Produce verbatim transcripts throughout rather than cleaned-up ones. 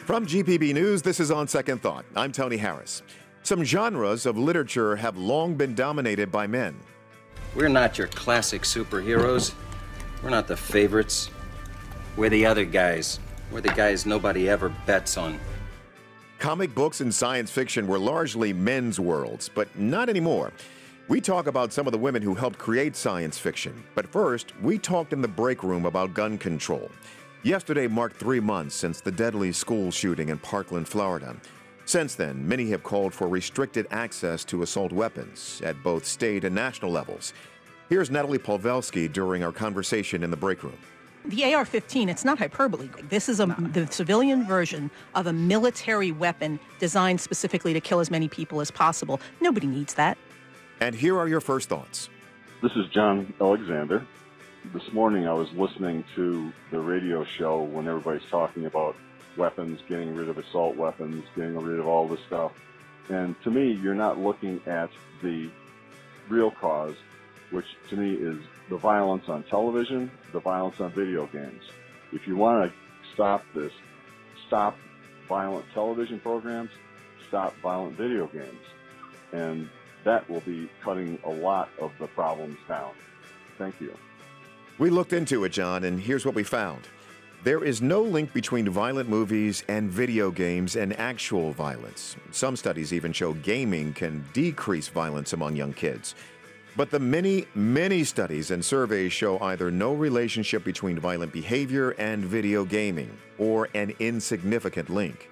From G P B News, this is On Second Thought. I'm Tony Harris. Some genres of literature have long been dominated by men. We're not your classic superheroes. We're not the favorites. We're the other guys. We're the guys nobody ever bets on. Comic books and science fiction were largely men's worlds, but not anymore. We talk about some of the women who helped create science fiction. But first, we talked in the break room about gun control. Yesterday marked three months since the deadly school shooting in Parkland, Florida. Since then, many have called for restricted access to assault weapons at both state and national levels. Here's Natalie Polvelski during our conversation in the break room. The A R fifteen, it's not hyperbole. This is a, the civilian version of a military weapon designed specifically to kill as many people as possible. Nobody needs that. And here are your first thoughts. This is John Alexander. This morning I was listening to the radio show when everybody's talking about weapons, getting rid of assault weapons, getting rid of all this stuff. And to me, you're not looking at the real cause, which to me is the violence on television, the violence on video games. If you want to stop this, stop violent television programs, stop violent video games. And that will be cutting a lot of the problems down. Thank you. We looked into it, John, and here's what we found. There is no link between violent movies and video games and actual violence. Some studies even show gaming can decrease violence among young kids. But the many, many studies and surveys show either no relationship between violent behavior and video gaming, or an insignificant link.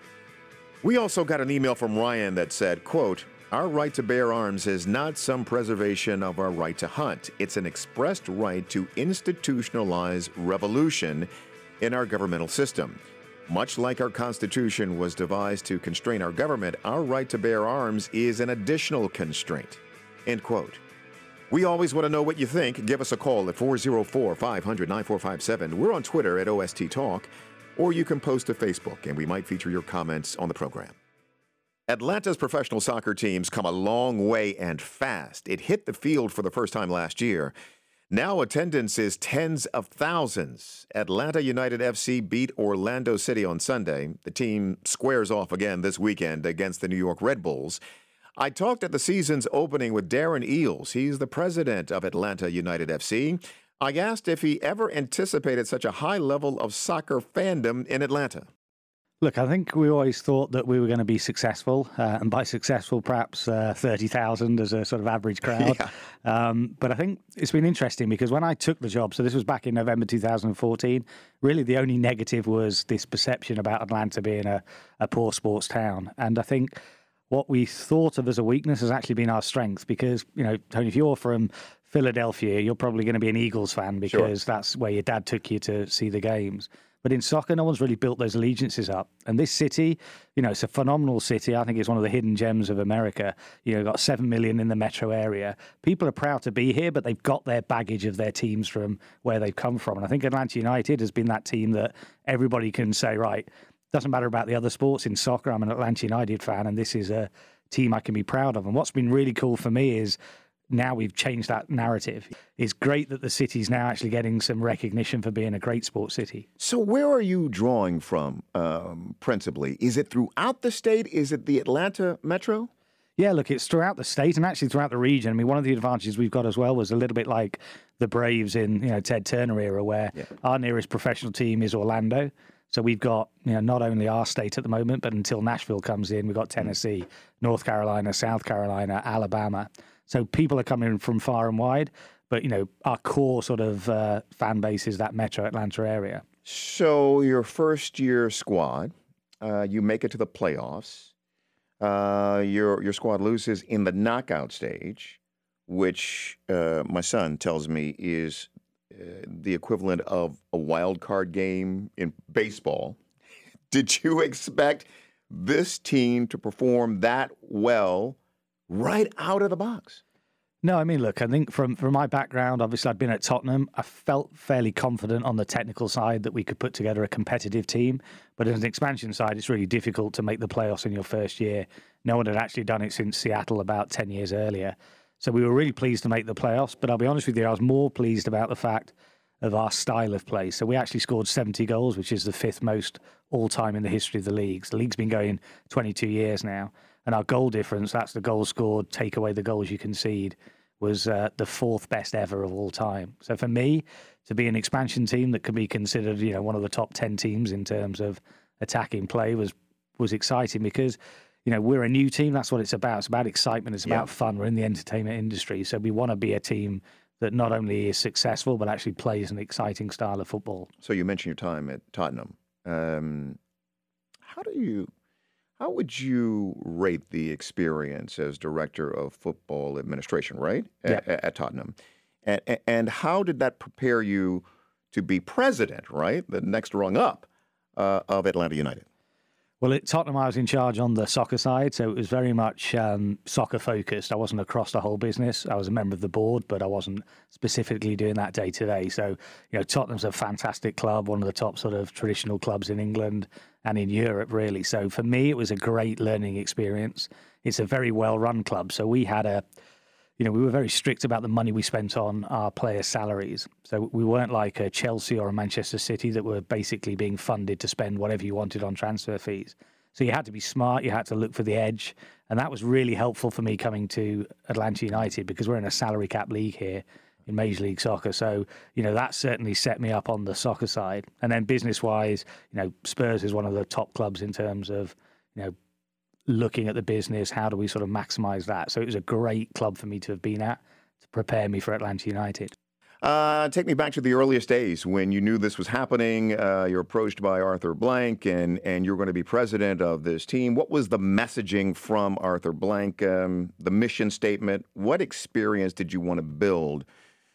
We also got an email from Ryan that said, quote, "Our right to bear arms is not some preservation of our right to hunt. It's an expressed right to institutionalize revolution in our governmental system. Much like our Constitution was devised to constrain our government, our right to bear arms is an additional constraint." End quote. We always want to know what you think. Give us a call at four oh four, five hundred, nine four five seven. We're on Twitter at O S T Talk, or you can post to Facebook, and we might feature your comments on the program. Atlanta's professional soccer teams come a long way and fast. It hit the field for the first time last year. Now attendance is tens of thousands. Atlanta United F C beat Orlando City on Sunday. The team squares off again this weekend against the New York Red Bulls. I talked at the season's opening with Darren Eales. He's the president of Atlanta United F C. I asked if he ever anticipated such a high level of soccer fandom in Atlanta. Look, I think we always thought that we were going to be successful, uh, and by successful, perhaps uh, thirty thousand as a sort of average crowd. Yeah. Um, but I think it's been interesting because when I took the job, so this was back in November two thousand fourteen, really the only negative was this perception about Atlanta being a, a poor sports town. And I think what we thought of as a weakness has actually been our strength because, you know, Tony, if you're from Philadelphia, you're probably going to be an Eagles fan because sure. that's where your dad took you to see the games. But in soccer, no one's really built those allegiances up. And this city, you know, it's a phenomenal city. I think it's one of the hidden gems of America. You know, got seven million in the metro area. People are proud to be here, but they've got their baggage of their teams from where they've come from. And I think Atlanta United has been that team that everybody can say, right, doesn't matter about the other sports. In soccer, I'm an Atlanta United fan, and this is a team I can be proud of. And what's been really cool for me is now we've changed that narrative. It's great that the city's now actually getting some recognition for being a great sports city. So where are you drawing from, um, principally? Is it throughout the state? Is it the Atlanta metro? Yeah, look, it's throughout the state and actually throughout the region. I mean, one of the advantages we've got as well was a little bit like the Braves in, you know, Ted Turner era, where yeah. our nearest professional team is Orlando. So we've got, you know, not only our state at the moment, but until Nashville comes in, we've got Tennessee, North Carolina, South Carolina, Alabama. So people are coming from far and wide, but, you know, our core sort of uh, fan base is that metro Atlanta area. So your first year squad, uh, you make it to the playoffs. Uh, your your squad loses in the knockout stage, which uh, my son tells me is uh, the equivalent of a wild card game in baseball. Did you expect this team to perform that well right out of the box? No, I mean, look, I think from, from my background, obviously I've been at Tottenham. I felt fairly confident on the technical side that we could put together a competitive team. But as an expansion side, it's really difficult to make the playoffs in your first year. No one had actually done it since Seattle about ten years earlier. So we were really pleased to make the playoffs. But I'll be honest with you, I was more pleased about the fact of our style of play. So we actually scored seventy goals, which is the fifth most all-time in the history of the league. The league's been going twenty-two years now. And our goal difference, that's the goals scored, take away the goals you concede, was uh, the fourth best ever of all time. So for me, to be an expansion team that could be considered, you know, one of the top ten teams in terms of attacking play was was exciting because, you know, we're a new team. That's what it's about. It's about excitement. It's about yeah. fun. We're in the entertainment industry. So we want to be a team that not only is successful, but actually plays an exciting style of football. So you mentioned your time at Tottenham. Um, how do you, how would you rate the experience as director of football administration, right? Yeah. At, at Tottenham. And, and how did that prepare you to be president, right? The next rung up uh, of Atlanta United. Well, at Tottenham, I was in charge on the soccer side, so it was very much um, soccer focused. I wasn't across the whole business. I was a member of the board, but I wasn't specifically doing that day to day. So, you know, Tottenham's a fantastic club, one of the top sort of traditional clubs in England and in Europe, really. So for me, it was a great learning experience. It's a very well-run club. So we had a, you know, we were very strict about the money we spent on our players' salaries. So we weren't like a Chelsea or a Manchester City that were basically being funded to spend whatever you wanted on transfer fees. So you had to be smart, you had to look for the edge. And that was really helpful for me coming to Atlanta United because we're in a salary cap league here in Major League Soccer. So, you know, that certainly set me up on the soccer side. And then business-wise, you know, Spurs is one of the top clubs in terms of, you know, looking at the business, how do we sort of maximize that? So it was a great club for me to have been at to prepare me for Atlanta United. Uh, take me back to the earliest days when you knew this was happening. Uh, you're approached by Arthur Blank and, and you're going to be president of this team. What was the messaging from Arthur Blank, um, the mission statement? What experience did you want to build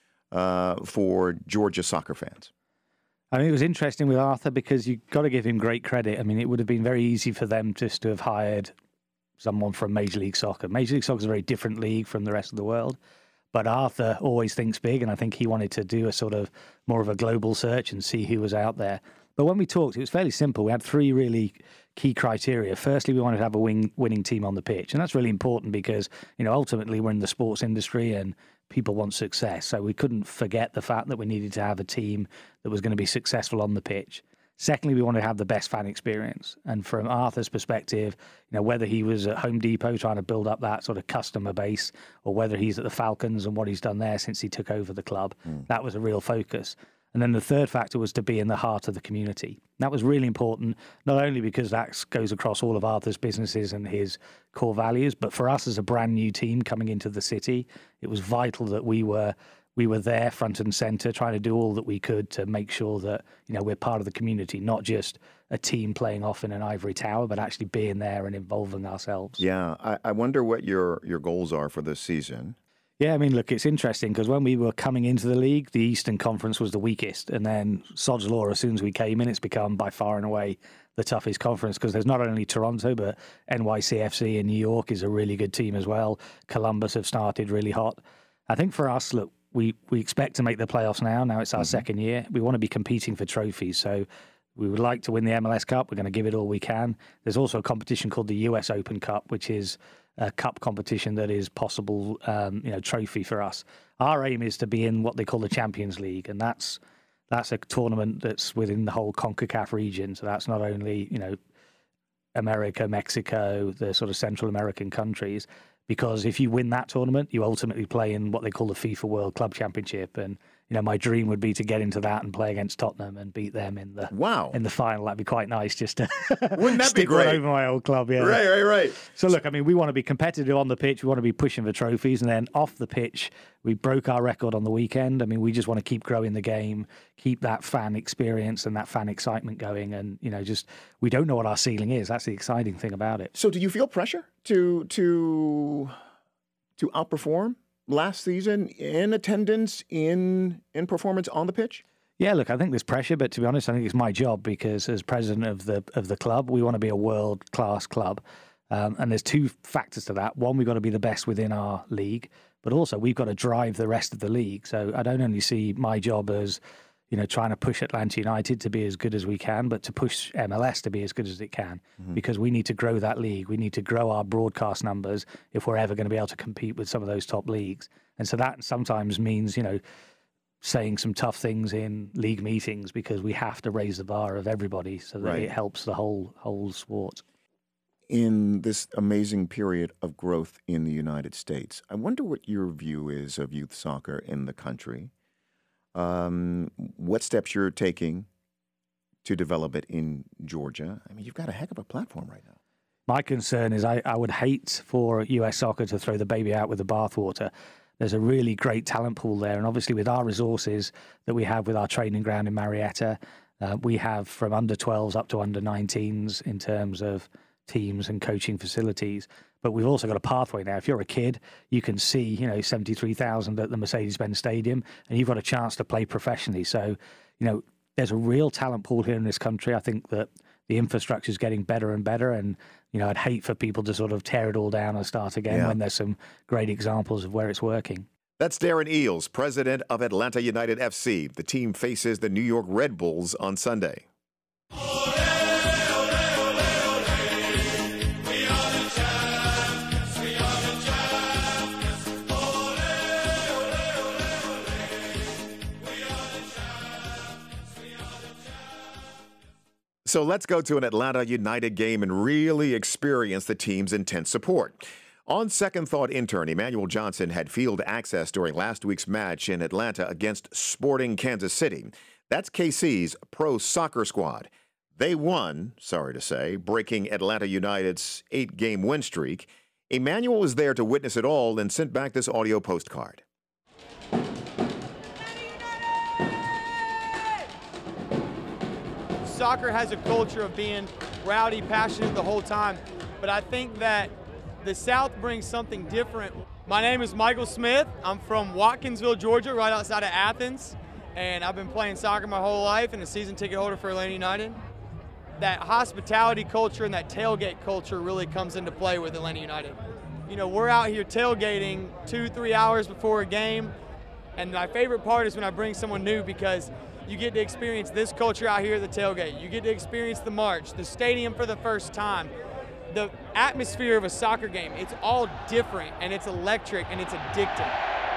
uh, for Georgia soccer fans? I mean, it was interesting with Arthur because you've got to give him great credit. I mean, it would have been very easy for them just to have hired someone from Major League Soccer. Major League Soccer is a very different league from the rest of the world. But Arthur always thinks big, and I think he wanted to do a sort of more of a global search and see who was out there. But when we talked, it was fairly simple. We had three really key criteria. Firstly, we wanted to have a wing, winning team on the pitch. And that's really important because, you know, ultimately we're in the sports industry and people want success. So we couldn't forget the fact that we needed to have a team that was going to be successful on the pitch. Secondly, we wanted to have the best fan experience. And from Arthur's perspective, you know, whether he was at Home Depot trying to build up that sort of customer base or whether he's at the Falcons and what he's done there since he took over the club, mm. that was a real focus. And then the third factor was to be in the heart of the community. That was really important, not only because that goes across all of Arthur's businesses and his core values, but for us as a brand new team coming into the city, it was vital that we were we were there front and center, trying to do all that we could to make sure that, you know, we're part of the community, not just a team playing off in an ivory tower, but actually being there and involving ourselves. Yeah, I, I wonder what your, your goals are for this season. Yeah, I mean, look, it's interesting because when we were coming into the league, the Eastern Conference was the weakest. And then sod's law, as soon as we came in, it's become by far and away the toughest conference because there's not only Toronto, but N Y C F C in New York is a really good team as well. Columbus have started really hot. I think for us, look, we, we expect to make the playoffs now. Now it's our mm-hmm. second year. We want to be competing for trophies. So we would like to win the M L S Cup. We're going to give it all we can. There's also a competition called the U S Open Cup, which is a cup competition that is possible, um, you know, trophy for us. Our aim is to be in what they call the Champions League, and that's that's a tournament that's within the whole CONCACAF region. So that's not only, you know, America, Mexico, the sort of Central American countries. Because if you win that tournament, you ultimately play in what they call the FIFA World Club Championship. And, you know, my dream would be to get into that and play against Tottenham and beat them in the wow. in the final. That'd be quite nice just to Wouldn't that stick be great? One over my old club. Yeah. Right, right, right. So, look, I mean, we want to be competitive on the pitch. We want to be pushing for trophies. And then off the pitch, we broke our record on the weekend. I mean, we just want to keep growing the game, keep that fan experience and that fan excitement going. And, you know, just we don't know what our ceiling is. That's the exciting thing about it. So do you feel pressure to to... to outperform last season in attendance, in in performance on the pitch? Yeah, look, I think there's pressure, but to be honest, I think it's my job because as president of the of the club, we want to be a world-class club. Um, and there's two factors to that. One, we've got to be the best within our league, but also we've got to drive the rest of the league. So I don't only see my job as, you know, trying to push Atlanta United to be as good as we can, but to push M L S to be as good as it can, mm-hmm. because we need to grow that league. We need to grow our broadcast numbers if we're ever going to be able to compete with some of those top leagues. And so that sometimes means, you know, saying some tough things in league meetings because we have to raise the bar of everybody so that Right. it helps the whole whole sport. In this amazing period of growth in the United States, I wonder what your view is of youth soccer in the country. Um, what steps you're taking to develop it in Georgia? I mean, you've got a heck of a platform right now. My concern is I, I would hate for U S soccer to throw the baby out with the bathwater. There's a really great talent pool there. And obviously with our resources that we have with our training ground in Marietta, uh, we have from under twelves up to under nineteens in terms of teams and coaching facilities. But we've also got a pathway now. If you're a kid, you can see, you know, seventy-three thousand at the Mercedes-Benz Stadium, and you've got a chance to play professionally. So, you know, there's a real talent pool here in this country. I think that the infrastructure is getting better and better. And, you know, I'd hate for people to sort of tear it all down and start again Yeah. when there's some great examples of where it's working. That's Darren Eales, president of Atlanta United F C. The team faces the New York Red Bulls on Sunday. So let's go to an Atlanta United game and really experience the team's intense support. On second thought, intern Emmanuel Johnson had field access during last week's match in Atlanta against Sporting Kansas City. That's K C's pro soccer squad. They won, sorry to say, breaking Atlanta United's eight-game win streak. Emmanuel was there to witness it all and sent back this audio postcard. Soccer has a culture of being rowdy, passionate the whole time, but I think that the South brings something different. My name is Michael Smith. I'm from Watkinsville, Georgia, right outside of Athens, and I've been playing soccer my whole life and a season ticket holder for Atlanta United. That hospitality culture and that tailgate culture really comes into play with Atlanta United. You know, we're out here tailgating two, three hours before a game, and my favorite part is when I bring someone new because you get to experience this culture out here at the tailgate. You get to experience the march, the stadium for the first time, the atmosphere of a soccer game. It's all different, and it's electric, and it's addicting.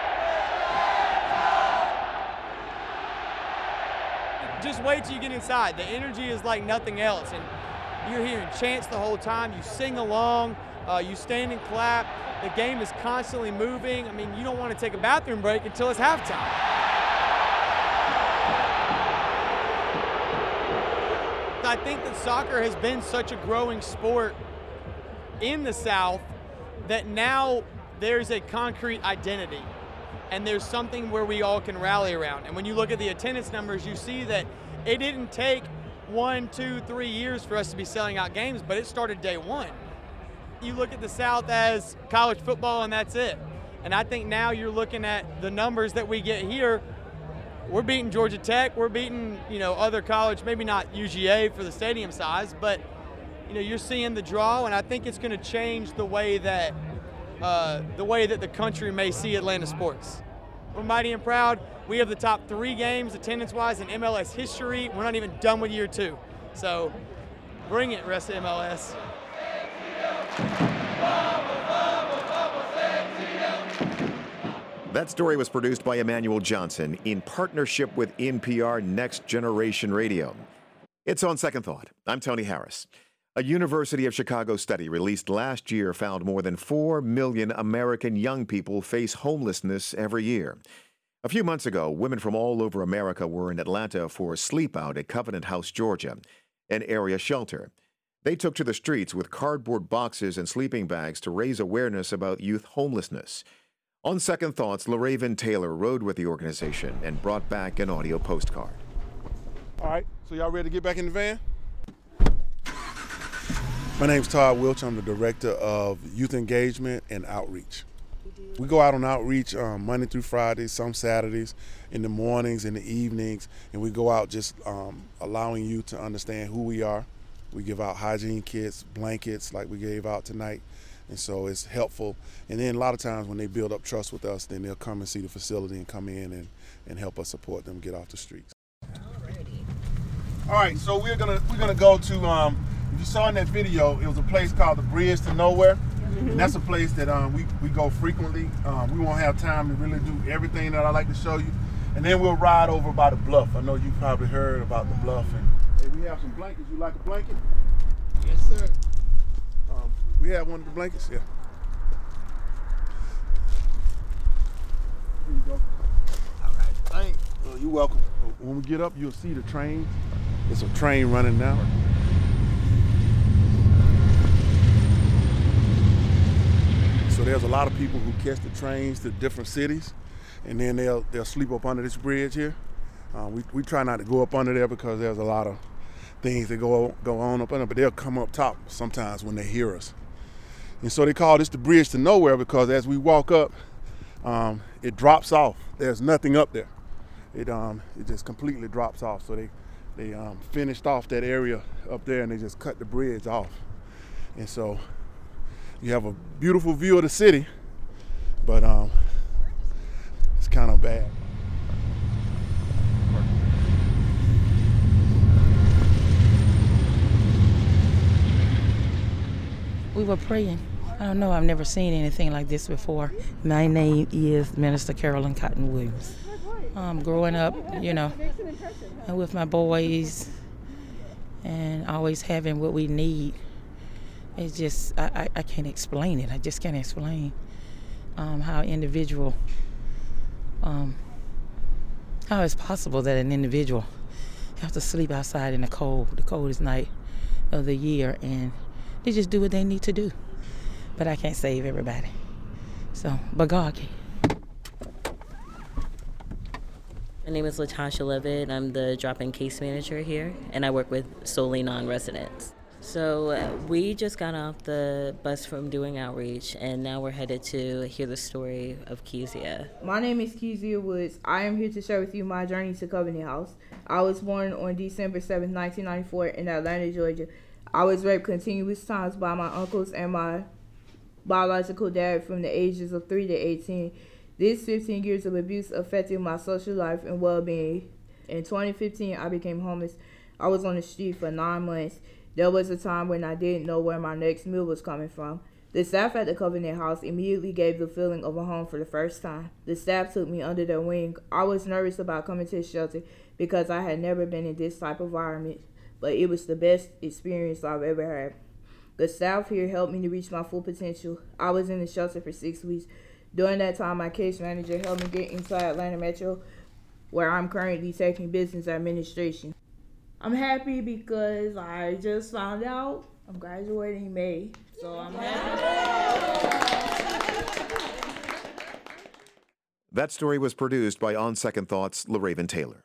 Just wait till you get inside. The energy is like nothing else, and you're hearing chants the whole time. You sing along, uh, you stand and clap. The game is constantly moving. I mean, you don't want to take a bathroom break until it's halftime. I think that soccer has been such a growing sport in the South that now there's a concrete identity and there's something where we all can rally around. And when you look at the attendance numbers, you see that it didn't take one, two, three years for us to be selling out games, but it started day one. You look at the South as college football and that's it. And I think now you're looking at the numbers that we get here. We're beating Georgia Tech. We're beating, you know, other college, maybe not U G A for the stadium size, but, you know, you're seeing the draw, and I think it's going to change the way that uh, the way that the country may see Atlanta sports. We're mighty and proud. We have the top three games attendance-wise in M L S history. We're not even done with year two. So bring it, rest of M L S. That story was produced by Emmanuel Johnson in partnership with N P R Next Generation Radio. It's On Second Thought. I'm Tony Harris. A University of Chicago study released last year found more than four million American young people face homelessness every year. A few months ago, women from all over America were in Atlanta for a sleep out at Covenant House, Georgia, an area shelter. They took to the streets with cardboard boxes and sleeping bags to raise awareness about youth homelessness. On Second Thoughts, LaRaven Taylor rode with the organization and brought back an audio postcard. All right, so y'all ready to get back in the van? My name's Todd Wilch. I'm the Director of Youth Engagement and Outreach. We go out on outreach um, Monday through Friday, some Saturdays, in the mornings, in the evenings, and we go out just um, allowing you to understand who we are. We give out hygiene kits, blankets like we gave out tonight. And so it's helpful. And then a lot of times when they build up trust with us, then they'll come and see the facility and come in and, and help us support them get off the streets. All right, so we're gonna we're gonna go to, um, if you saw in that video, it was a place called the Bridge to Nowhere. Mm-hmm. And that's a place that um, we, we go frequently. Um, we won't have time to really do everything that I like to show you. And then we'll ride over by the bluff. I know you probably heard about the bluff. And hey, we have some blankets. You like a blanket? Yes, sir. Um, we have one of the blankets, yeah. Here you go. All right, thanks. Oh, you're welcome. When we get up, you'll see the train. There's a train running now. So there's a lot of people who catch the trains to different cities, and then they'll they'll sleep up under this bridge here. Uh, we we try not to go up under there because there's a lot of things that go go on up under, but they'll come up top sometimes when they hear us. And so they call this the bridge to nowhere because as we walk up, um, it drops off. There's nothing up there. It um it just completely drops off. So they they um, finished off that area up there and they just cut the bridge off. And so you have a beautiful view of the city, but um, it's kind of bad. We were praying. I don't know, I've never seen anything like this before. My name is Minister Carolyn Cotton Williams. Um, growing up, you know, and with my boys and always having what we need, it's just, I, I, I can't explain it. I just can't explain um, how individual, um, how it's possible that an individual have to sleep outside in the cold, the coldest night of the year, and they just do what they need to do. But I can't save everybody. So, but God can. My name is Latasha Levitt. I'm the drop-in case manager here, and I work with solely non-residents. So uh, we just got off the bus from doing outreach, and now we're headed to hear the story of Kezia. My name is Kezia Woods. I am here to share with you my journey to Covenant House. I was born on December seventh, nineteen ninety-four in Atlanta, Georgia. I was raped continuous times by my uncles and my biological dad from the ages of three to eighteen. This fifteen years of abuse affected my social life and well-being. In twenty fifteen, I became homeless. I was on the street for nine months. There was a time when I didn't know where my next meal was coming from. The staff at the Covenant House immediately gave the feeling of a home for the first time. The staff took me under their wing. I was nervous about coming to the shelter because I had never been in this type of environment, but it was the best experience I've ever had. The staff here helped me to reach my full potential. I was in the shelter for six weeks. During that time, my case manager helped me get into Atlanta Metro, where I'm currently taking business administration. I'm happy because I just found out I'm graduating in May, so I'm happy. That story was produced by On Second Thoughts, LaRaven Taylor.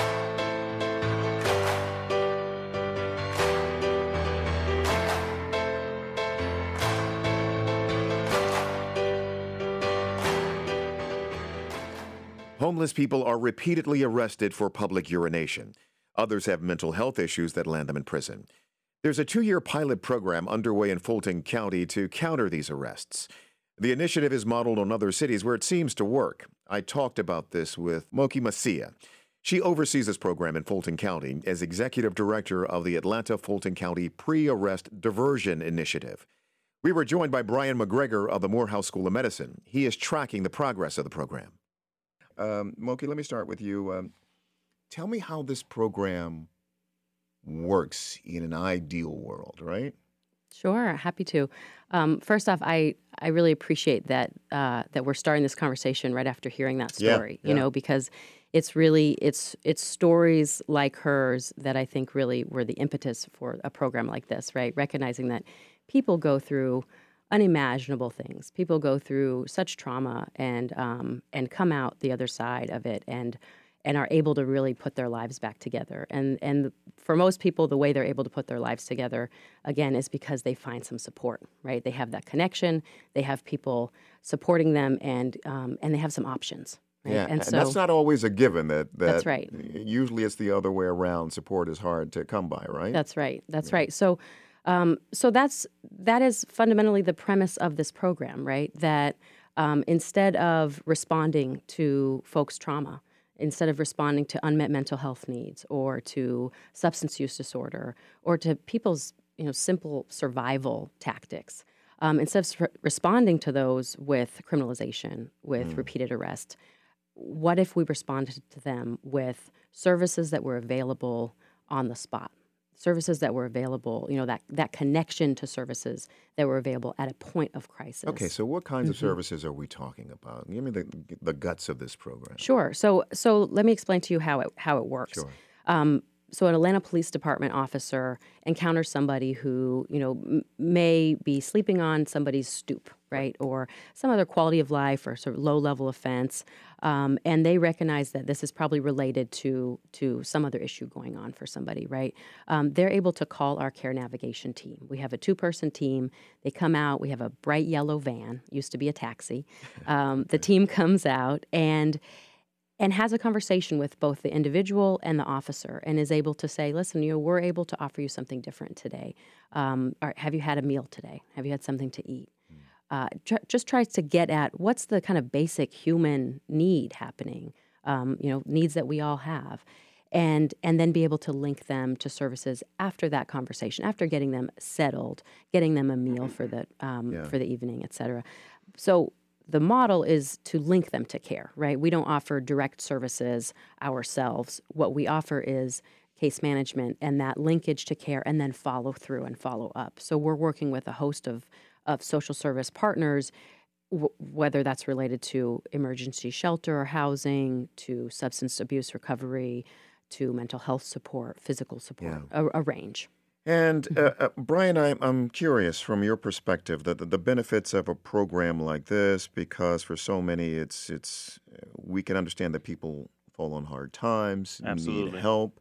Homeless people are repeatedly arrested for public urination. Others have mental health issues that land them in prison. There's a two-year pilot program underway in Fulton County to counter these arrests. The initiative is modeled on other cities where it seems to work. I talked about this with Moki Masia. She oversees this program in Fulton County as executive director of the Atlanta Fulton County Pre-Arrest Diversion Initiative. We were joined by Brian McGregor of the Morehouse School of Medicine. He is tracking the progress of the program. Um, Moki, let me start with you. Um, tell me how this program works in an ideal world, right? Sure, happy to. Um, first off, I, I really appreciate that uh, that we're starting this conversation right after hearing that story. Yeah, you yeah. know, because it's really it's it's stories like hers that I think really were the impetus for a program like this, right? Recognizing that people go through unimaginable things. People go through such trauma and um, and come out the other side of it and and are able to really put their lives back together. And and for most people, the way they're able to put their lives together, again, is because they find some support, right? They have that connection. They have people supporting them, and um, and they have some options. Right? Yeah, and, and so, that's not always a given. That, that That's right. Usually it's the other way around. Support is hard to come by, right? That's right. That's yeah. right. So. Um, so that's that is fundamentally the premise of this program, right? That um, instead of responding to folks' trauma, instead of responding to unmet mental health needs or to substance use disorder or to people's you know simple survival tactics, um, instead of responding to those with criminalization, with mm. repeated arrest, what if we responded to them with services that were available on the spot? Services that were available, you know, that, that connection to services that were available at a point of crisis. Okay, so what kinds mm-hmm. of services are we talking about? Give me the the guts of this program. Sure. So so let me explain to you how it how it works. Sure. Um, so an Atlanta Police Department officer encounters somebody who, you know, m- may be sleeping on somebody's stoop, right, or some other quality of life or sort of low-level offense, um, and they recognize that this is probably related to to some other issue going on for somebody, right? Um, they're able to call our care navigation team. We have a two-person team. They come out. We have a bright yellow van, used to be a taxi. Um, the team comes out and and has a conversation with both the individual and the officer and is able to say, listen, you know, we're able to offer you something different today. Um, or have you had a meal today? Have you had something to eat? Uh, tr- just tries to get at what's the kind of basic human need happening, um, you know, needs that we all have. And and then be able to link them to services after that conversation, after getting them settled, getting them a meal for the, um, Yeah. for the evening, et cetera. So the model is to link them to care, right? We don't offer direct services ourselves. What we offer is case management and that linkage to care and then follow through and follow up. So we're working with a host of, of social service partners, w- whether that's related to emergency shelter or housing, to substance abuse recovery, to mental health support, physical support, Yeah. a, a range. And uh, uh, Brian, I'm, I'm curious from your perspective the, the the benefits of a program like this, because for so many, it's it's uh, we can understand that people fall on hard times, need Absolutely. help,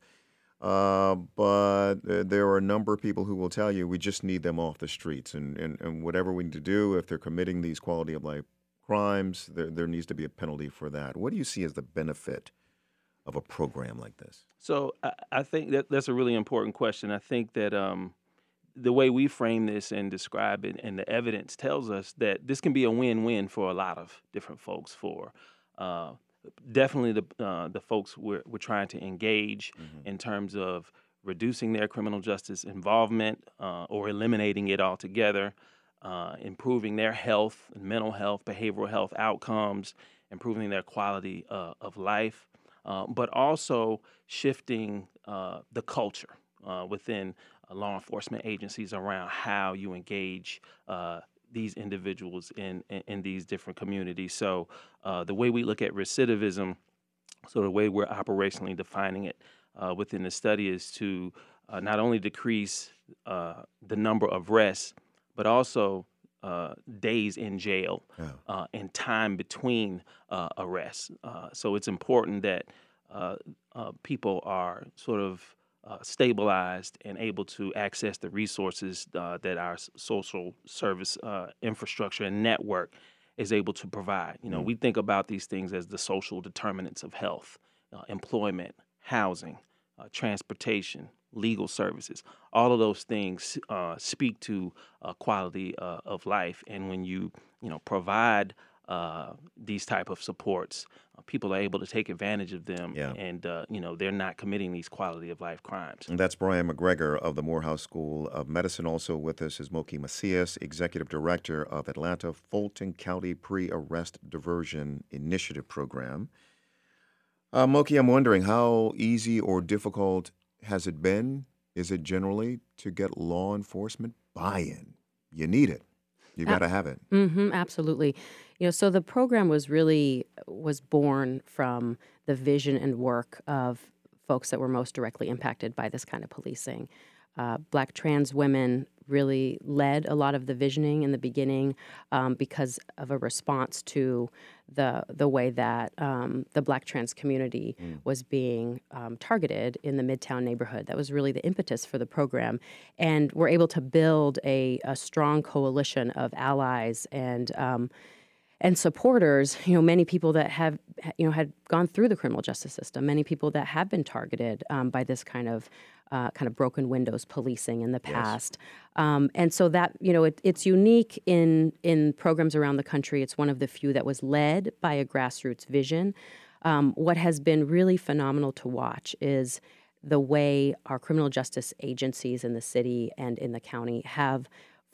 uh, but uh, there are a number of people who will tell you we just need them off the streets, and, and, and whatever we need to do, if they're committing these quality of life crimes, there there needs to be a penalty for that. What do you see as the benefit of a program like this? So I, I think that that's a really important question. I think that um, the way we frame this and describe it, and the evidence tells us that this can be a win-win for a lot of different folks. For uh, definitely the uh, the folks we're we're trying to engage mm-hmm. in terms of reducing their criminal justice involvement uh, or eliminating it altogether, uh, improving their health, mental health, behavioral health outcomes, improving their quality uh, of life. Uh, but also shifting uh, the culture uh, within uh, law enforcement agencies around how you engage uh, these individuals in, in, in these different communities. So uh, the way we look at recidivism, so the way we're operationally defining it uh, within the study is to uh, not only decrease uh, the number of arrests, but also Uh, days in jail Yeah. uh, and time between uh, arrests. Uh, so it's important that uh, uh, people are sort of uh, stabilized and able to access the resources uh, that our s- social service uh, infrastructure and network is able to provide. You know, Mm. we think about these things as the social determinants of health, uh, employment, housing, uh, transportation, legal services. All of those things uh, speak to uh, quality uh, of life, and when you you know provide uh, these type of supports, uh, people are able to take advantage of them, Yeah. and uh, you know they're not committing these quality of life crimes. And that's Brian McGregor of the Morehouse School of Medicine. Also with us is Moki Macias, Executive Director of Atlanta Fulton County Pre-Arrest Diversion Initiative Program. Uh, Moki, I'm wondering how easy or difficult has it been, is it generally, to get law enforcement buy-in? You need it. You got to have it. Mm-hmm, absolutely. You know, so the program was really was born from the vision and work of folks that were most directly impacted by this kind of policing. Uh, Black trans women really led a lot of the visioning in the beginning um, because of a response to the the way that um, the Black trans community mm. was being um, targeted in the Midtown neighborhood. That was really the impetus for the program. And we're able to build a, a strong coalition of allies and um, and supporters, you know, many people that have, you know, had gone through the criminal justice system, many people that have been targeted um, by this kind of uh, kind of broken windows policing in the past. Yes. Um, and so that, you know, it, it's unique in in programs around the country. It's one of the few that was led by a grassroots vision. Um, what has been really phenomenal to watch is the way our criminal justice agencies in the city and in the county have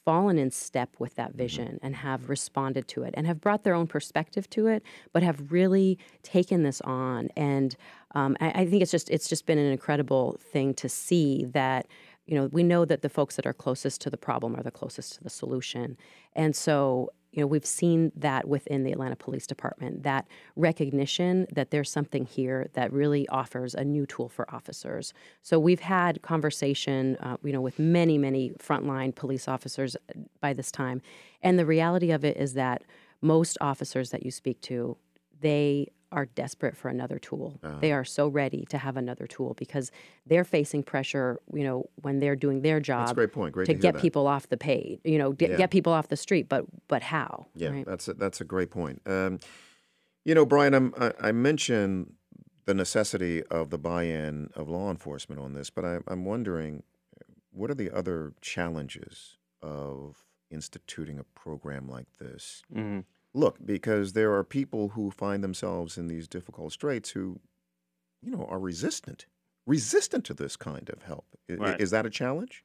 fallen in step with that vision and have responded to it and have brought their own perspective to it, but have really taken this on. And um, I, I think it's just it's just been an incredible thing to see that, you know, we know that the folks that are closest to the problem are the closest to the solution. And so, you know, we've seen that within the Atlanta Police Department, that recognition that there's something here that really offers a new tool for officers. So we've had conversation, uh, you know, with many, many frontline police officers by this time. And the reality of it is that most officers that you speak to, they are desperate for another tool. Uh-huh. They are so ready to have another tool because they're facing pressure, you know, when they're doing their job. That's a great point. Great to, to get that. people off the page, you know, get, yeah. get people off the street, but but how? Yeah, right? that's a, that's a great point. Um, you know, Brian, I'm, I, I mentioned the necessity of the buy-in of law enforcement on this, but I, I'm wondering, what are the other challenges of instituting a program like this? Mm-hmm. Look, because there are people who find themselves in these difficult straits who, you know, are resistant, resistant to this kind of help. I, Right. Is that a challenge?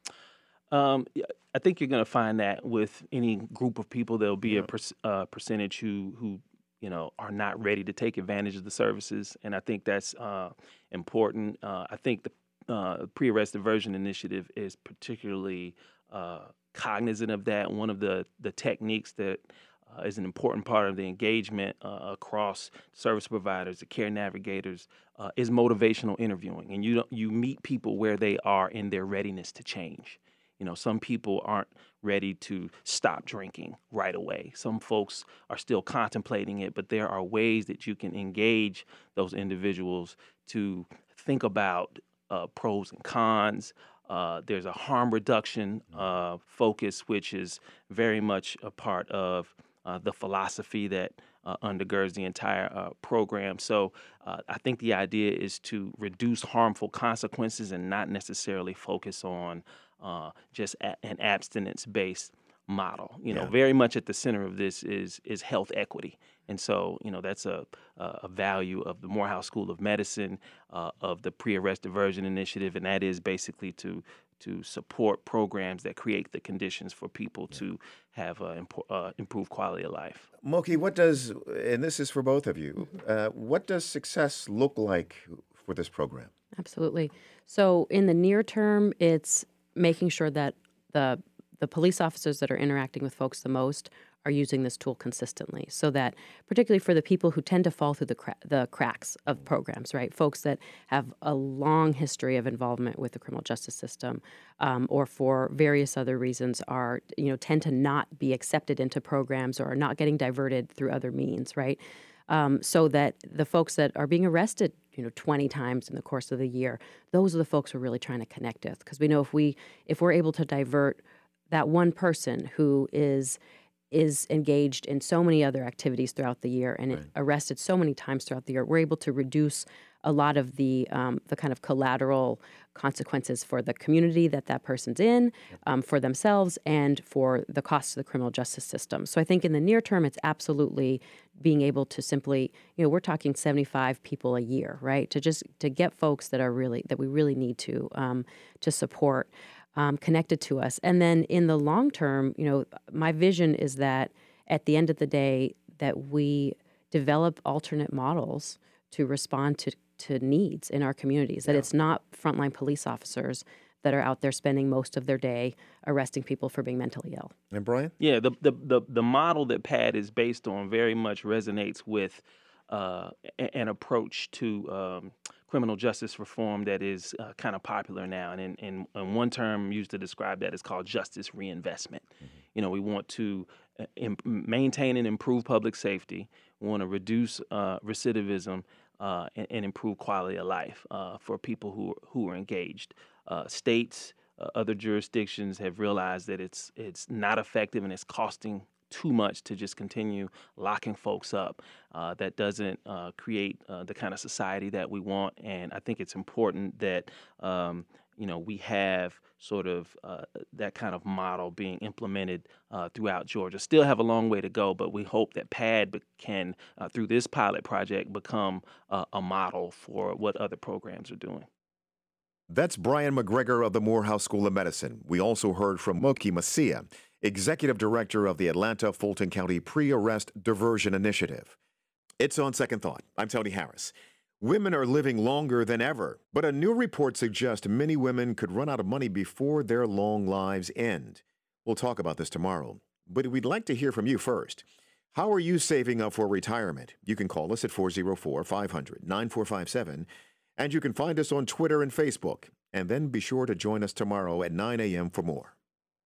Um, yeah, I think you're going to find that with any group of people. There'll be Yeah. a per, uh, percentage who, who, you know, are not ready to take advantage of the services, and I think that's uh, important. Uh, I think the uh, pre-arrest diversion initiative is particularly uh, cognizant of that. One of the the techniques that Uh, is an important part of the engagement uh, across service providers, the care navigators, uh, is motivational interviewing. And you don't, you meet people where they are in their readiness to change. You know, some people aren't ready to stop drinking right away. Some folks are still contemplating it, but there are ways that you can engage those individuals to think about uh, pros and cons. Uh, there's a harm reduction uh, focus, which is very much a part of Uh, the philosophy that uh, undergirds the entire uh, program. So uh, I think the idea is to reduce harmful consequences and not necessarily focus on uh, just a- an abstinence-based model. You know, Yeah. very much at the center of this is is health equity. And so, you know, that's a, a value of the Morehouse School of Medicine, uh, of the Pre-Arrest Diversion Initiative, and that is basically to to support programs that create the conditions for people to have uh, impo- uh, improved quality of life. Moki, what does, and this is for both of you, uh, what does success look like for this program? Absolutely. So in the near term, it's making sure that the the police officers that are interacting with folks the most are using this tool consistently, so that particularly for the people who tend to fall through the cra- the cracks of programs, right? Folks that have a long history of involvement with the criminal justice system, um, or for various other reasons, are you know tend to not be accepted into programs or are not getting diverted through other means, right? Um, so that the folks that are being arrested, you know, twenty times in the course of the year, those are the folks we're really trying to connect with, because we know if we if we're able to divert that one person who is is engaged in so many other activities throughout the year and Right. arrested so many times throughout the year, we're able to reduce a lot of the um, the kind of collateral consequences for the community that that person's in, um, for themselves, and for the costs of the criminal justice system. So I think in the near term, it's absolutely being able to simply, you know, we're talking seventy-five people a year, right? To just to get folks that are really that we really need to um, to support. Um, connected to us. And then in the long term, you know, my vision is that at the end of the day, that we develop alternate models to respond to, to needs in our communities, that Yeah. it's not frontline police officers that are out there spending most of their day arresting people for being mentally ill. And Brian? Yeah, the the the, the model that Pat is based on very much resonates with uh, a- an approach to um, criminal justice reform that is uh, kind of popular now. And in, in, in one term used to describe that is called justice reinvestment. Mm-hmm. You know, we want to uh, im- maintain and improve public safety. We want to reduce uh, recidivism uh, and, and improve quality of life uh, for people who, who are engaged. Uh, states, uh, other jurisdictions have realized that it's it's not effective and it's costing too much to just continue locking folks up. Uh, that doesn't uh, create uh, the kind of society that we want. And I think it's important that, um, you know, we have sort of uh, that kind of model being implemented uh, throughout Georgia. Still have a long way to go, but we hope that P A D can, uh, through this pilot project, become uh, a model for what other programs are doing. That's Brian McGregor of the Morehouse School of Medicine. We also heard from Moki Masia. executive director of the Atlanta Fulton County Pre-Arrest Diversion Initiative. It's On Second Thought. I'm Tony Harris. Women are living longer than ever, but a new report suggests many women could run out of money before their long lives end. We'll talk about this tomorrow, but we'd like to hear from you first. How are you saving up for retirement? You can call us at four oh four, five hundred, nine four five seven, and you can find us on Twitter and Facebook. And then be sure to join us tomorrow at nine a.m. for more.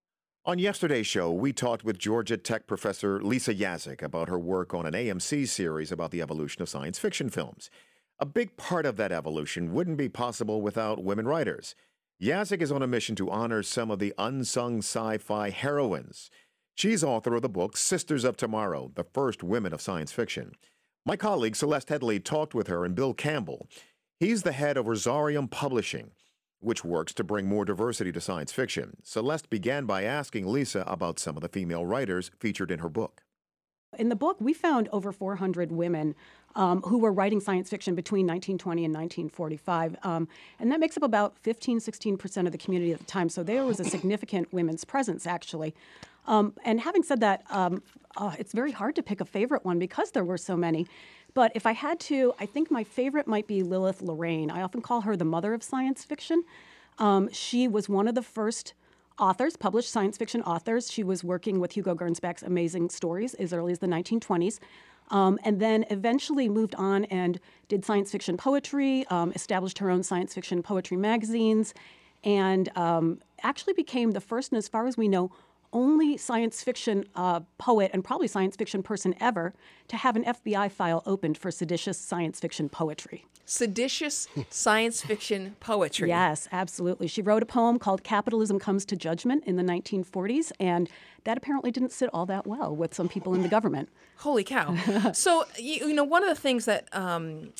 On yesterday's show, we talked with Georgia Tech professor Lisa Yaszek about her work on an A M C series about the evolution of science fiction films. A big part of that evolution wouldn't be possible without women writers. Yaszek is on a mission to honor some of the unsung sci-fi heroines. She's author of the book Sisters of Tomorrow, the first women of science fiction. My colleague Celeste Headley talked with her and Bill Campbell. He's the head of Rosarium Publishing, which works to bring more diversity to science fiction. Celeste began by asking Lisa about some of the female writers featured in her book. In the book, we found over four hundred women um, who were writing science fiction between nineteen twenty and nineteen forty-five. Um, and that makes up about fifteen, sixteen percent of the community at the time. So there was a significant women's presence, actually. Um, and having said that, um, uh, it's very hard to pick a favorite one because there were so many. But if I had to, I think my favorite might be Lilith Lorraine. I often call her the mother of science fiction. Um, she was one of the first authors, published science fiction authors. She was working with Hugo Gernsback's Amazing Stories as early as the nineteen twenties, um, and then eventually moved on and did science fiction poetry, um, established her own science fiction poetry magazines, and um, actually became the first, and as far as we know, only science fiction uh, poet and probably science fiction person ever to have an F B I file opened for seditious science fiction poetry. Seditious science fiction poetry. Yes, absolutely. She wrote a poem called Capitalism Comes to Judgment in the nineteen forties, and that apparently didn't sit all that well with some people in the government. Holy cow. So, you, you know, one of the things that um,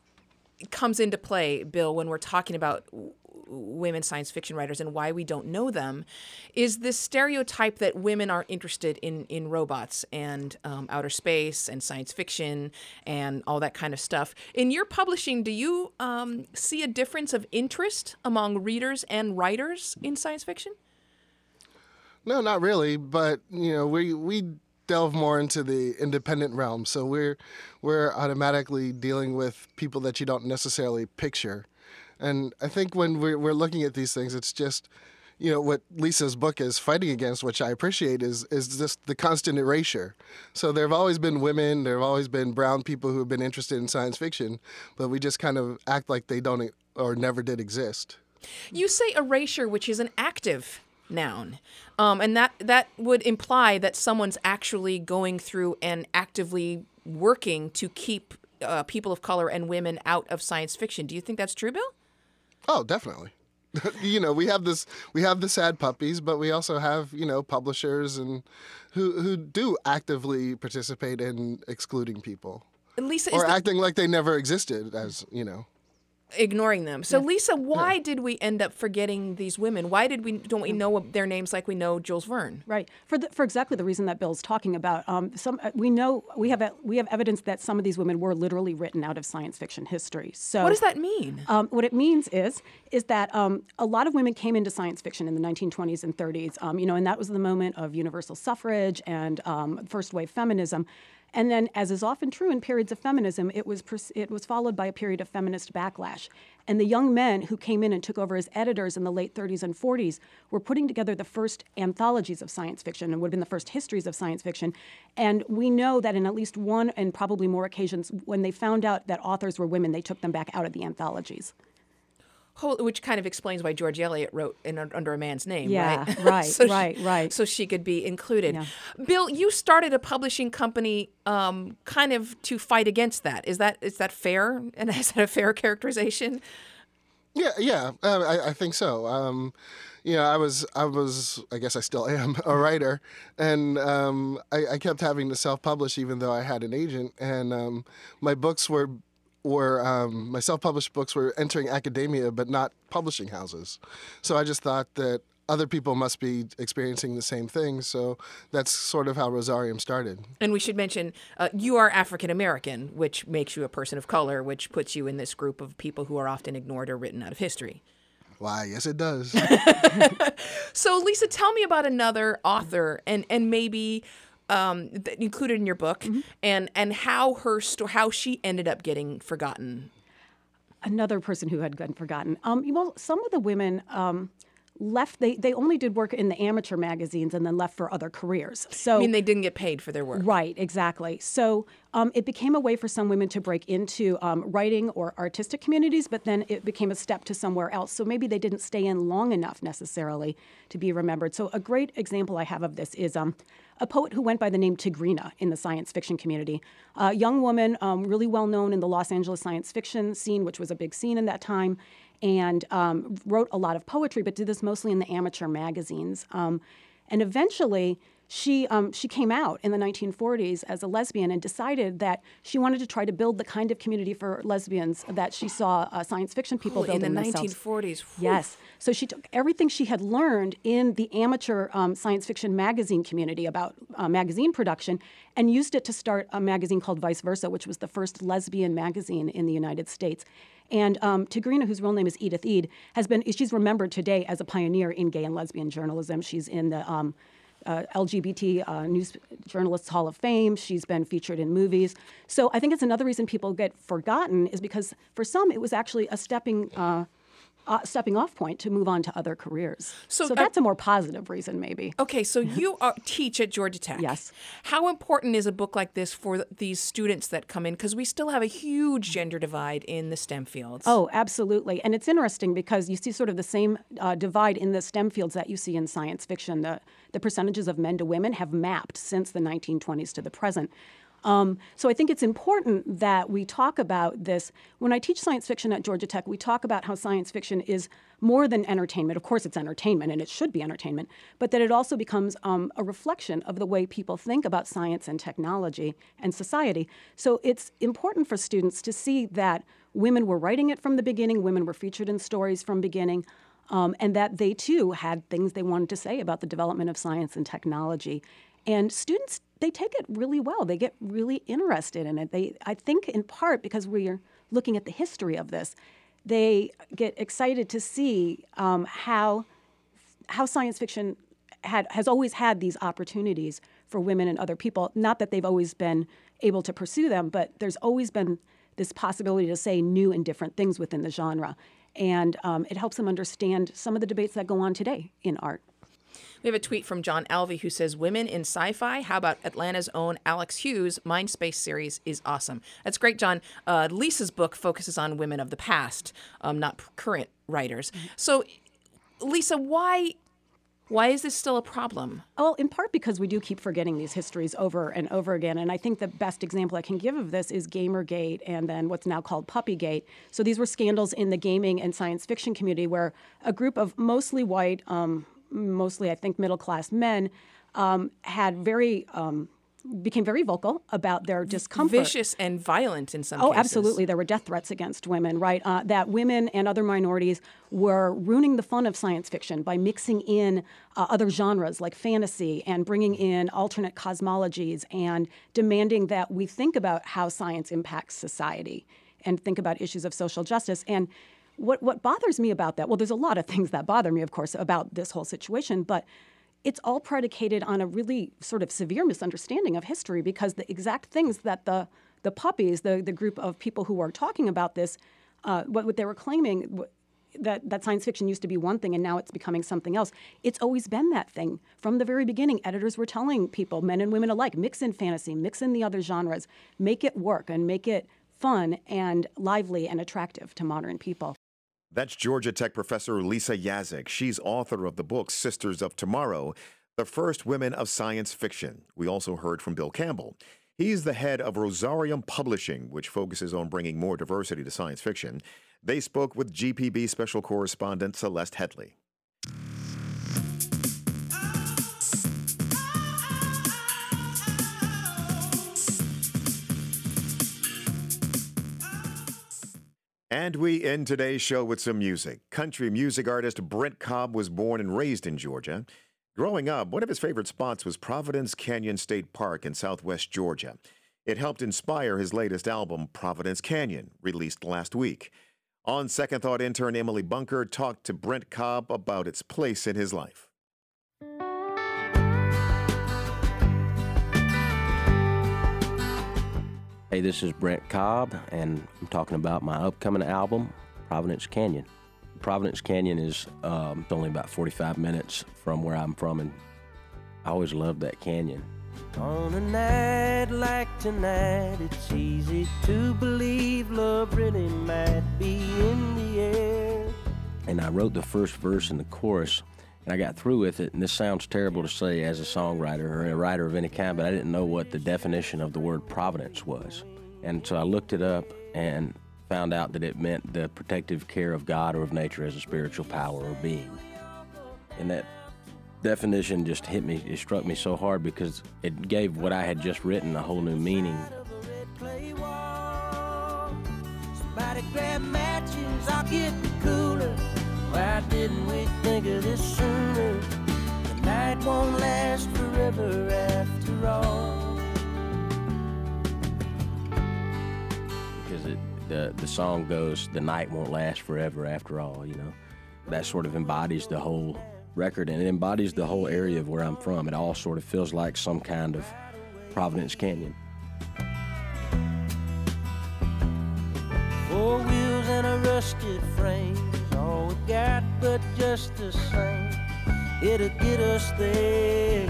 comes into play, Bill, when we're talking about women science fiction writers and why we don't know them is this stereotype that women are interested in in robots and um, outer space and science fiction and all that kind of stuff. In your publishing, do you um, see a difference of interest among readers and writers in science fiction? No, not really, but you know, we we delve more into the independent realm, so we're we're automatically dealing with people that you don't necessarily picture. And I think when we're, we're looking at these things, it's just, you know, what Lisa's book is fighting against, which I appreciate, is is just the constant erasure. So there have always been women, there have always been brown people who have been interested in science fiction, but we just kind of act like they don't or never did exist. You say erasure, which is an active noun, um, and that, that would imply that someone's actually going through and actively working to keep uh, people of color and women out of science fiction. Do you think that's true, Bill? Oh, definitely. You know, we have this, we have the sad puppies, but we also have, you know, publishers and who who do actively participate in excluding people, Lisa, or is the, acting like they never existed, as you know, ignoring them. So, yeah. Lisa, why yeah. did we end up forgetting these women? Why did we don't we know their names like we know Jules Verne? Right, for the, for exactly the reason that Bill's talking about. Um, some we know we have we have evidence that some of these women were literally written out of science fiction history. So, what does that mean? Um, what it means is is that um, a lot of women came into science fiction in the nineteen twenties and thirties. Um, you know, and that was the moment of universal suffrage and um, first wave feminism. And then, as is often true in periods of feminism, it was it was followed by a period of feminist backlash. And the young men who came in and took over as editors in the late thirties and forties were putting together the first anthologies of science fiction and would have been the first histories of science fiction. And we know that in at least one and probably more occasions, when they found out that authors were women, they took them back out of the anthologies. Which kind of explains why George Eliot wrote in, under a man's name, yeah, right? right, so right, she, right. So she could be included. Yeah. Bill, you started a publishing company um, kind of to fight against that. Is that is that fair? And is that a fair characterization? Yeah, yeah, uh, I, I think so. Um, you know, I was, I was, I guess I still am a writer, and um, I, I kept having to self-publish even though I had an agent, and um, my books were. Or um, my self-published books were entering academia, but not publishing houses. So I just thought that other people must be experiencing the same thing. So that's sort of how Rosarium started. And we should mention uh, you are African American, which makes you a person of color, which puts you in this group of people who are often ignored or written out of history. Why, yes, it does. So, Lisa, tell me about another author and, and maybe um, th- included in your book Mm-hmm. and, and how her sto- how she ended up getting forgotten. Another person who had gotten forgotten. Um, well, some of the women um, left. They they only did work in the amateur magazines and then left for other careers. So I mean, they didn't get paid for their work. Right, exactly. So um, it became a way for some women to break into um, writing or artistic communities, but then it became a step to somewhere else. So maybe they didn't stay in long enough necessarily to be remembered. So a great example I have of this is um, a poet who went by the name Tigrina in the science fiction community. A young woman, um, really well known in the Los Angeles science fiction scene, which was a big scene in that time, and um, wrote a lot of poetry, but did this mostly in the amateur magazines. Um, and eventually, she um, she came out in the nineteen forties as a lesbian and decided that she wanted to try to build the kind of community for lesbians that she saw uh, science fiction people Oh, building in the themselves. nineteen forties. Whew. Yes. So she took everything she had learned in the amateur um, science fiction magazine community about uh, magazine production and used it to start a magazine called Vice Versa, which was the first lesbian magazine in the United States. And um, Tigrina, whose real name is Edith Eade, has been, she's remembered today as a pioneer in gay and lesbian journalism. She's in the um, uh, L G B T uh, News Journalists Hall of Fame. She's been featured in movies. So I think it's another reason people get forgotten is because for some it was actually a stepping uh, uh, stepping off point to move on to other careers. So, So, uh, that's a more positive reason, maybe. Okay, so you are, teach at Georgia Tech. Yes. How important is a book like this for th- these students that come in? Because we still have a huge gender divide in the STEM fields. Oh, absolutely. And it's interesting because you see sort of the same uh, divide in the STEM fields that you see in science fiction. The, the percentages of men to women have mapped since the nineteen twenties to the present. Um, so I think it's important that we talk about this. When I teach science fiction at Georgia Tech, we talk about how science fiction is more than entertainment. Of course, it's entertainment, and it should be entertainment, but that it also becomes um, a reflection of the way people think about science and technology and society. So it's important for students to see that women were writing it from the beginning, women were featured in stories from beginning, um, and that they, too, had things they wanted to say about the development of science and technology. And students, they take it really well. They get really interested in it. They, I think in part because we're looking at the history of this, they get excited to see um, how, how science fiction had, has always had these opportunities for women and other people. Not that they've always been able to pursue them, but there's always been this possibility to say new and different things within the genre. And um, it helps them understand some of the debates that go on today in art. We have a tweet from John Alvey who says, "Women in sci-fi? How about Atlanta's own Alex Hughes' Mindspace series is awesome." That's great, John. Uh, Lisa's book focuses on women of the past, um, not current writers. So, Lisa, why why is this still a problem? Well, in part because we do keep forgetting these histories over and over again. And I think the best example I can give of this is Gamergate and then what's now called Puppygate. So these were scandals in the gaming and science fiction community where a group of mostly white, um, mostly, I think, middle-class men um, had very, um, became very vocal about their discomfort. Vicious and violent in some oh, cases. absolutely. There were death threats against women, right? Uh, that women and other minorities were ruining the fun of science fiction by mixing in uh, other genres like fantasy and bringing in alternate cosmologies and demanding that we think about how science impacts society and think about issues of social justice. And What what bothers me about that, well, there's a lot of things that bother me, of course, about this whole situation, but it's all predicated on a really sort of severe misunderstanding of history because the exact things that the the puppies, the, the group of people who are talking about this, uh, what, what they were claiming, that, that science fiction used to be one thing and now it's becoming something else. It's always been that thing. From the very beginning, editors were telling people, men and women alike, mix in fantasy, mix in the other genres, make it work and make it fun and lively and attractive to modern people. That's Georgia Tech professor Lisa Yaszek. She's author of the book Sisters of Tomorrow, The First Women of Science Fiction. We also heard from Bill Campbell. He's the head of Rosarium Publishing, which focuses on bringing more diversity to science fiction. They spoke with G P B special correspondent Celeste Headley. And we end today's show with some music. Country music artist Brent Cobb was born and raised in Georgia. Growing up, one of his favorite spots was Providence Canyon State Park in southwest Georgia. It helped inspire his latest album, Providence Canyon, released last week. On Second Thought, intern Emily Bunker talked to Brent Cobb about its place in his life. Hey, this is Brent Cobb, and I'm talking about my upcoming album, Providence Canyon. Providence Canyon is um, only about forty-five minutes from where I'm from, and I always loved that canyon. On a night like tonight, it's easy to believe love really might be in the air. And I wrote the first verse and the chorus, and I got through with it, and this sounds terrible to say as a songwriter or a writer of any kind, but I didn't know what the definition of the word providence was. And so I looked it up and found out that it meant the protective care of God or of nature as a spiritual power or being. And that definition just hit me, it struck me so hard because it gave what I had just written a whole new meaning. Somebody grab matches, I'll get the cooler. Why didn't we think of this sooner? The night won't last forever after all. Because it, the, the song goes, the night won't last forever after all, you know. That sort of embodies the whole record, and it embodies the whole area of where I'm from. It all sort of feels like some kind of Providence Canyon. Four wheels and a rusted frame is all we got, but just the same, it'll get us there.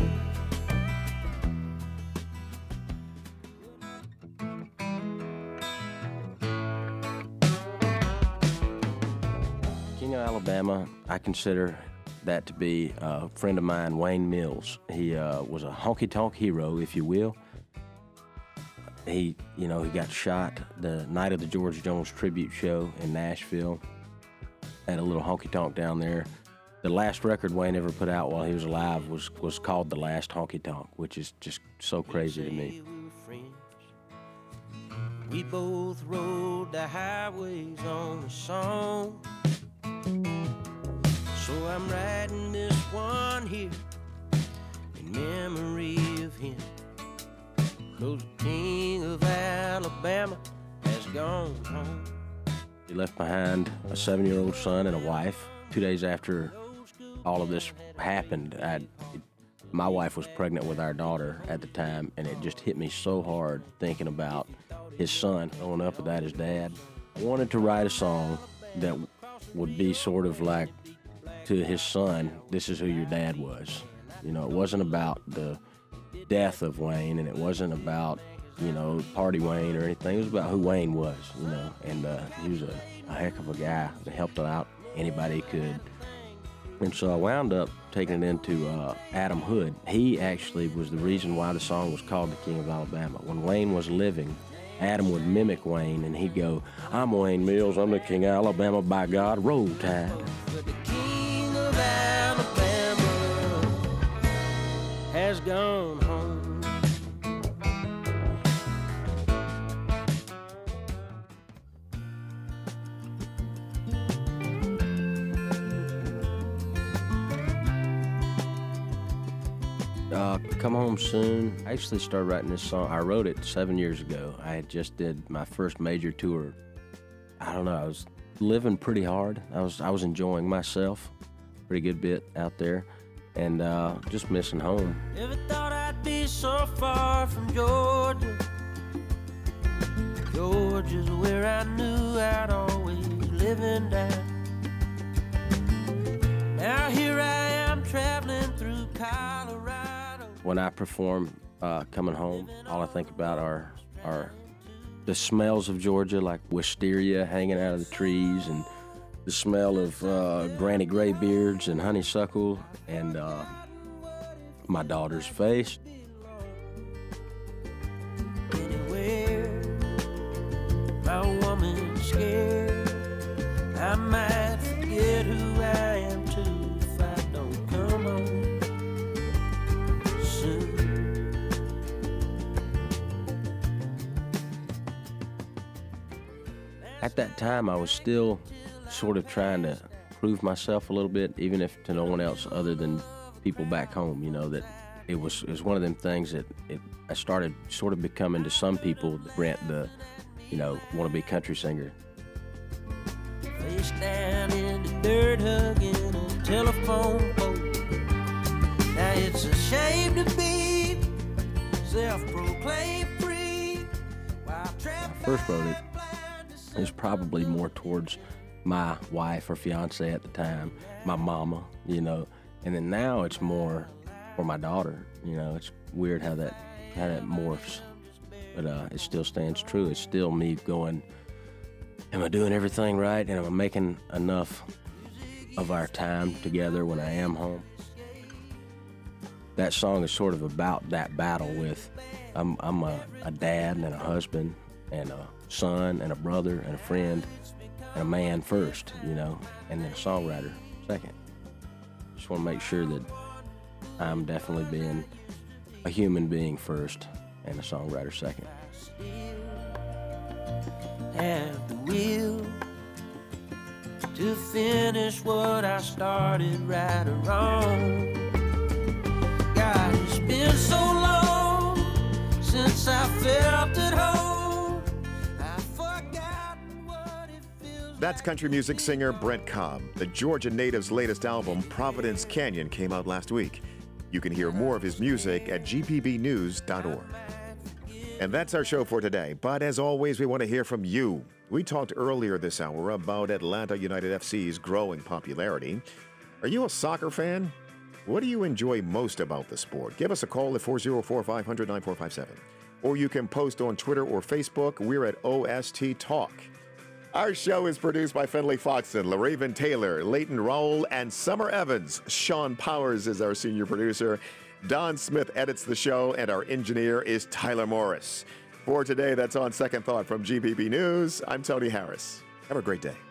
King of Alabama, I consider that to be a friend of mine, Wayne Mills. He uh, was a honky-tonk hero, if you will. He, you know, he got shot the night of the George Jones tribute show in Nashville at a little honky-tonk down there. The last record Wayne ever put out while he was alive was, was called The Last Honky Tonk, which is just so crazy to me. We both rode the highways on a song. So I'm writing this one here in memory of him. 'Cause the King of Alabama has gone home. He left behind a seven-year-old son and a wife. Two days after all of this happened, I'd, it, my wife was pregnant with our daughter at the time, and it just hit me so hard thinking about his son growing up without his dad. I wanted to write a song that would be sort of like, to his son, this is who your dad was. You know, it wasn't about the death of Wayne, and it wasn't about, you know, Party Wayne or anything. It was about who Wayne was, you know, and uh, he was a, a heck of a guy that helped out anybody he could. And so I wound up taking it into uh, Adam Hood. He actually was the reason why the song was called The King of Alabama. When Wayne was living, Adam would mimic Wayne, and he'd go, I'm Wayne Mills, I'm the King of Alabama, by God, roll tide. The King of Alabama has gone home. Uh, Come Home Soon. I actually started writing this song. I wrote it seven years ago. I had just did my first major tour. I don't know, I was living pretty hard. I was I was enjoying myself pretty good bit out there, and uh, just missing home. Never thought I'd be so far from Georgia. Georgia's where I knew I'd always live and die. Now here I am traveling through Colorado. When I perform uh, Coming Home, all I think about are are the smells of Georgia, like wisteria hanging out of the trees, and the smell of uh, Granny Graybeards and honeysuckle, and uh, my daughter's face. Anywhere, my woman's scared. I might forget who I am too if I don't come home soon. At that time, I was still sort of trying to prove myself a little bit, even if to no one else other than people back home, you know, that it was, it was one of them things that it, I started sort of becoming to some people, Brent, the, you know, wannabe country singer. face down in the dirt, hugging a telephone pole. Now it's a shame to be self-proclaimed free. While I first wrote it, it was probably more towards my wife or fiance at the time, my mama, you know, and then now it's more for my daughter. You know, it's weird how that how that morphs, but uh, it still stands true. It's still me going, am I doing everything right, and am I making enough of our time together when I am home? That song is sort of about that battle with, I'm, I'm a, a dad and a husband and a son and a brother and a friend and a man first, you know, and then a songwriter second. Just want to make sure that I'm definitely being a human being first and a songwriter second. Have the will to finish what I started, right or wrong. God, it's been so long since I felt at home. I've forgotten what it feels. That's country music singer Brent Cobb. The Georgia native's latest album, Providence Canyon, came out last week. You can hear more of his music at g p b news dot org. And that's our show for today. But as always, we want to hear from you. We talked earlier this hour about Atlanta United F C's growing popularity. Are you a soccer fan? What do you enjoy most about the sport? Give us a call at four oh four, five hundred, nine four five seven. Or you can post on Twitter or Facebook. We're at O S T Talk. Our show is produced by Finley Foxton, LaRaven Taylor, Leighton Rowell, and Summer Evans. Sean Powers is our senior producer. Don Smith edits the show, and our engineer is Tyler Morris. For today, that's On Second Thought from G P B News. I'm Tony Harris. Have a great day.